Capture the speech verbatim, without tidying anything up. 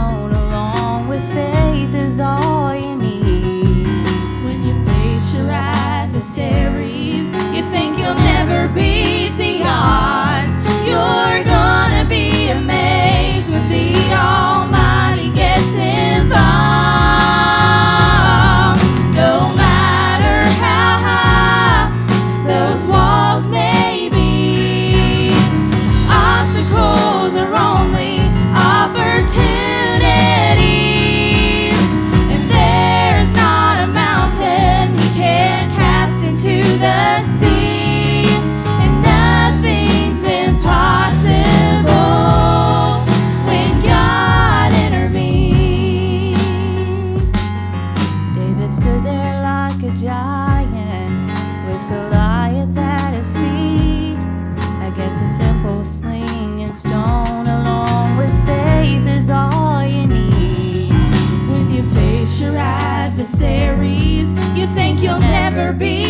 stone, along with faith, is all you need. When you face your adversaries, you think you'll never beat the odds. You're gonna be amazed when the Almighty gets involved. No matter how high those walls may be, obstacles are only opportunities. And there's not a mountain He can't cast into the sea, and nothing's impossible when God intervenes. David stood there like a giant, with Goliath at his feet. I guess a simple sling and stone, along with faith, is all you need. When you face your adversaries, you think you'll never be